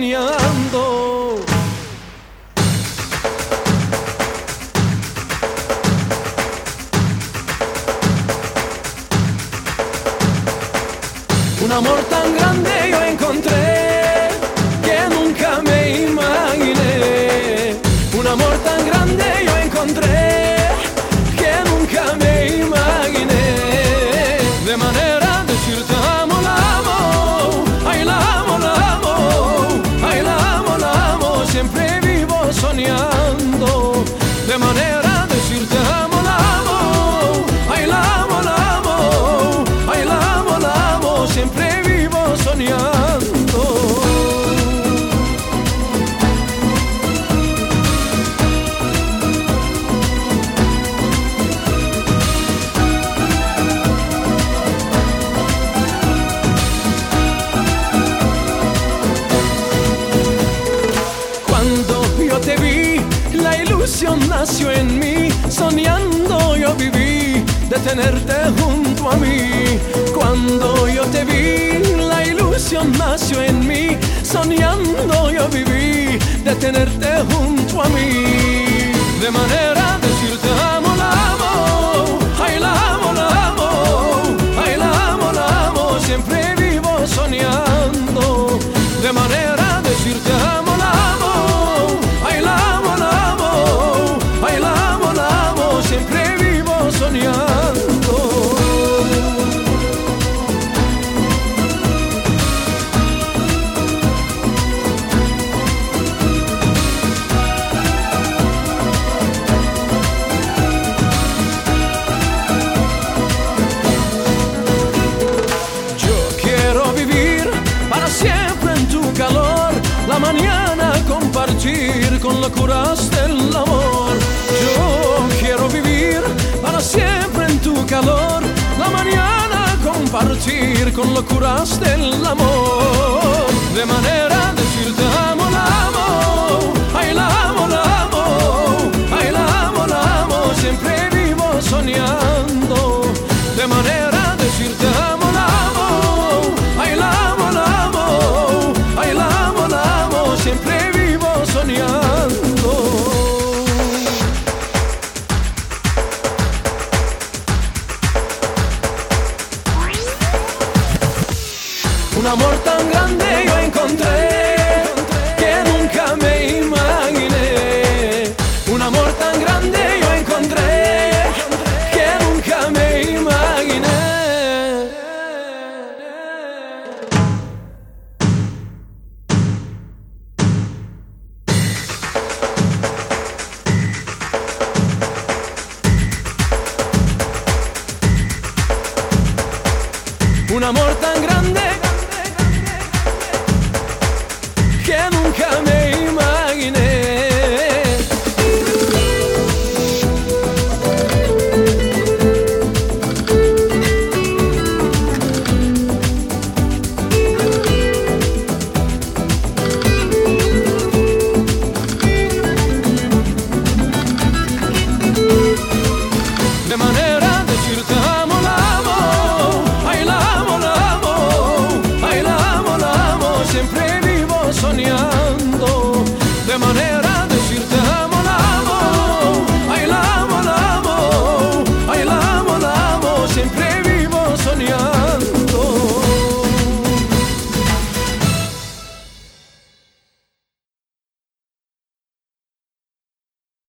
soñando. Un amor tan grande yo encontré que nunca me imaginé. Un amor tan grande yo encontré que nunca me imaginé. De manera de decirte amo, la amo, ay la amo, la amo, ay la amo, la amo. Siempre vivo soñando. De manera de decirte amo, la amo, ay la amo, la amo, ay la amo, la amo. Siempre vivo soñando. Cuando yo te vi, la ilusión nació en mí. Soñando yo viví de tenerte junto a mí. Cuando yo te vi, la ilusión nació en mí. Soñando yo viví de tenerte junto a mí. De manera de decirte amo, la amo, ay la amo, la amo, ay la amo, la amo. Siempre vivo soñando. De manera de decirte amo, la amo, ay la amo, la amo, ay la amo, la amo. Siempre vivo soñando. Yo quiero vivir para siempre en tu calor, la mañana compartir con locuras del amor. Yo quiero vivir para siempre en tu calor, la mañana compartir con locuras del amor. De manera de decirte amo, la amo, ay la amo, la amo, ay la amo, la amo. Siempre vivo soñando. De manera de decirte amo, la amo, ay la amo, la amo, ay la amo, la amo. Siempre vivo soñando. Un amor tan grande yo encontré que nunca me imaginé. Un amor tan grande yo encontré que nunca me imaginé. Un amor tan grande